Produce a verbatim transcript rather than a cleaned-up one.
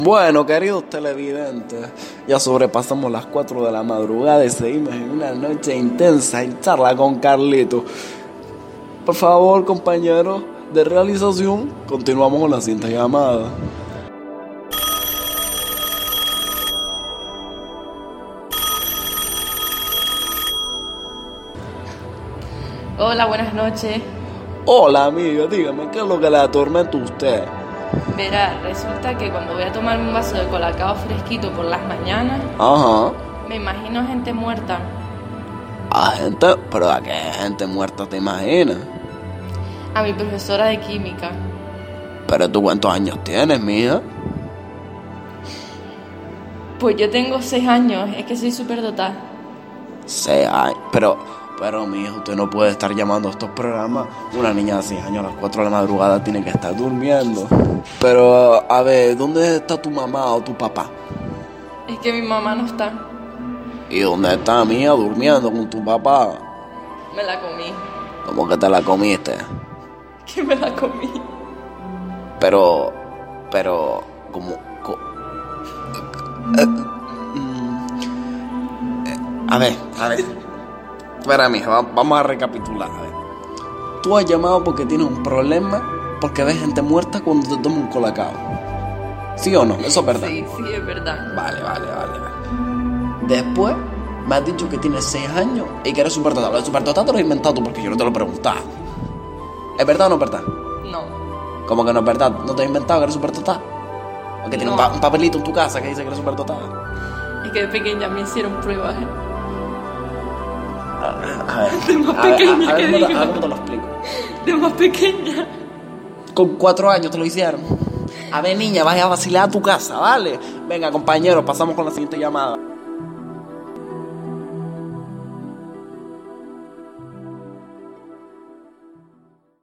Bueno, queridos televidentes, ya sobrepasamos las cuatro de la madrugada y seguimos en una noche intensa en charla con Carlito. Por favor, compañeros de realización, continuamos con la siguiente llamada. Hola, buenas noches. Hola, amiga, dígame, ¿qué es lo que le atormenta a usted? Verá, resulta que cuando voy a tomarme un vaso de colacao fresquito por las mañanas, Ajá. me imagino gente muerta. ¿A gente? ¿Pero a qué gente muerta te imaginas? A mi profesora de química. ¿Pero tú cuántos años tienes, mija? Pues yo tengo seis años, es que soy súper dotada. Seis años, pero... Pero, mijo, usted no puede estar llamando a estos programas. Una niña de seis años a las cuatro de la madrugada tiene que estar durmiendo. Pero, a ver, ¿dónde está tu mamá o tu papá? Es que mi mamá no está. ¿Y dónde está, mía, durmiendo con tu papá? Me la comí. ¿Cómo que te la comiste? Que me la comí. Pero, pero, como... Co- eh, mm, eh, a ver, a ver... Espera, mija, vamos a recapitular. A ver. Tú has llamado porque tienes un problema, porque ves gente muerta cuando te tomas un colacao. ¿Sí o no? Eso es verdad. Sí, sí, es verdad. Vale, vale, vale, vale. Después me has dicho que tienes seis años y que eres superdotado. Lo de superdotado te lo has inventado tú porque yo no te lo he preguntado. ¿Es verdad o no es verdad? No. ¿Cómo que no es verdad? ¿No te has inventado que eres superdotado? ¿O que tienes No. un, pa- un papelito en tu casa que dice que eres superdotado? Es que de pequeña me hicieron pruebas. ¿eh? A ver, De más a ver, pequeña a ver, que ¿cómo te- digo. a ver cómo te lo explico. De más pequeña. Con cuatro años te lo hicieron. A ver, niña, vaya a vacilar a tu casa, ¿vale? Venga, compañeros, pasamos con la siguiente llamada.